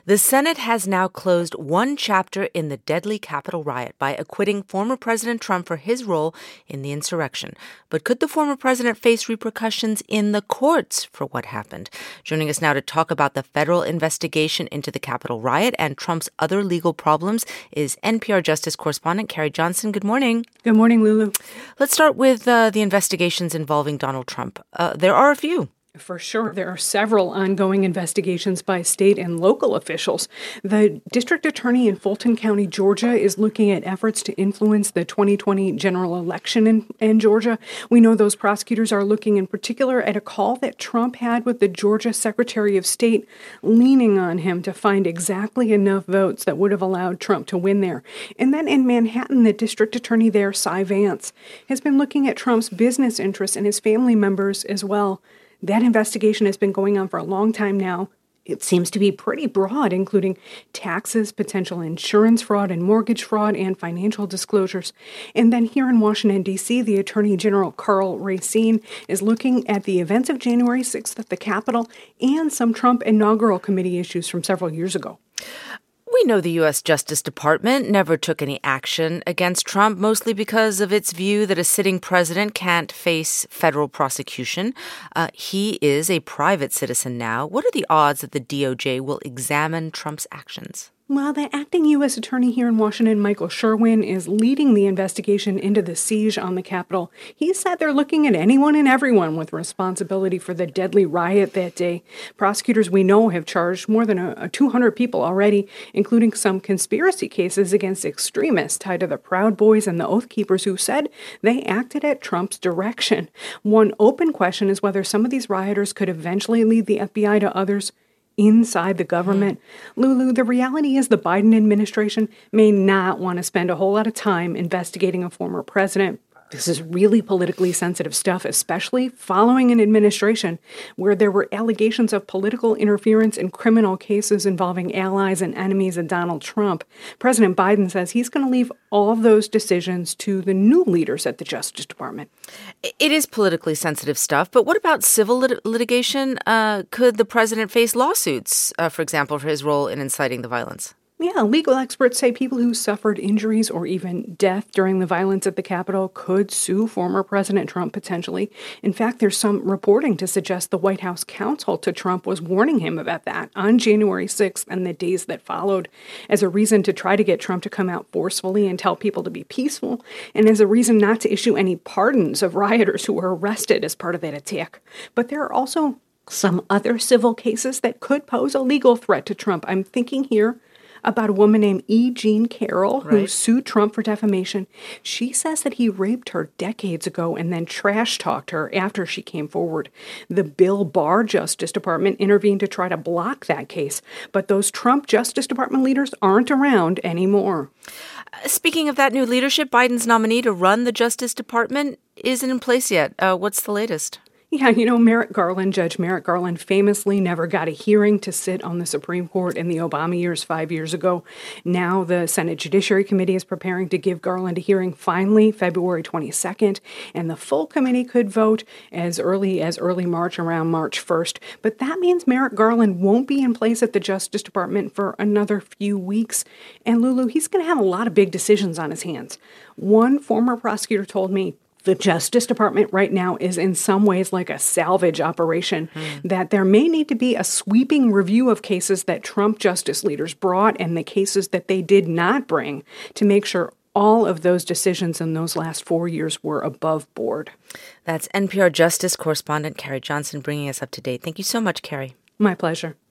The Senate has now closed one chapter in the deadly Capitol riot by acquitting former President Trump for his role in the insurrection. But could the former president face repercussions in the courts for what happened? Joining us now to talk about the federal investigation into the Capitol riot and Trump's other legal problems is NPR Justice correspondent Carrie Johnson. Good morning. Good morning, Lulu. Let's start with the investigations involving Donald Trump. There are a few. For sure. There are several ongoing investigations by state and local officials. The district attorney in Fulton County, Georgia, is looking at efforts to influence the 2020 general election in Georgia. We know those prosecutors are looking in particular at a call that Trump had with the Georgia Secretary of State, leaning on him to find exactly enough votes that would have allowed Trump to win there. And then in Manhattan, the district attorney there, Cy Vance, has been looking at Trump's business interests and his family members as well. That investigation has been going on for a long time now. It seems to be pretty broad, including taxes, potential insurance fraud and mortgage fraud, and financial disclosures. And then here in Washington, D.C., the Attorney General Karl Racine is looking at the events of January 6th at the Capitol and some Trump inaugural committee issues from several years ago. We know the U.S. Justice Department never took any action against Trump, mostly because of its view that a sitting president can't face federal prosecution. He is a private citizen now. What are the odds that the DOJ will examine Trump's actions? Well, the acting U.S. attorney here in Washington, Michael Sherwin, is leading the investigation into the siege on the Capitol. He said they're looking at anyone and everyone with responsibility for the deadly riot that day. Prosecutors we know have charged more than 200 people already, including some conspiracy cases against extremists tied to the Proud Boys and the Oath Keepers who said they acted at Trump's direction. One open question is whether some of these rioters could eventually lead the FBI to others inside the government. Lulu, the reality is the Biden administration may not want to spend a whole lot of time investigating a former president. This is really politically sensitive stuff, especially following an administration where there were allegations of political interference in criminal cases involving allies and enemies of Donald Trump. President Biden says he's going to leave all of those decisions to the new leaders at the Justice Department. It is politically sensitive stuff, but what about civil litigation? Could the president face lawsuits, for example, for his role in inciting the violence? Yeah, legal experts say people who suffered injuries or even death during the violence at the Capitol could sue former President Trump potentially. In fact, there's some reporting to suggest the White House counsel to Trump was warning him about that on January 6th and the days that followed as a reason to try to get Trump to come out forcefully and tell people to be peaceful, and as a reason not to issue any pardons of rioters who were arrested as part of that attack. But there are also some other civil cases that could pose a legal threat to Trump. I'm thinking here about a woman named E. Jean Carroll who sued Trump for defamation. She says that he raped her decades ago and then trash-talked her after she came forward. The Bill Barr Justice Department intervened to try to block that case, but those Trump Justice Department leaders aren't around anymore. Speaking of that new leadership, Biden's nominee to run the Justice Department isn't in place yet. What's the latest? Yeah, Judge Merrick Garland famously never got a hearing to sit on the Supreme Court in the Obama years 5 years ago. Now the Senate Judiciary Committee is preparing to give Garland a hearing finally February 22nd, and the full committee could vote as early March, around March 1st. But that means Merrick Garland won't be in place at the Justice Department for another few weeks. And Lulu, he's going to have a lot of big decisions on his hands. One former prosecutor told me the Justice Department right now is in some ways like a salvage operation, that there may need to be a sweeping review of cases that Trump justice leaders brought and the cases that they did not bring to make sure all of those decisions in those last 4 years were above board. That's NPR Justice correspondent Carrie Johnson bringing us up to date. Thank you so much, Carrie. My pleasure.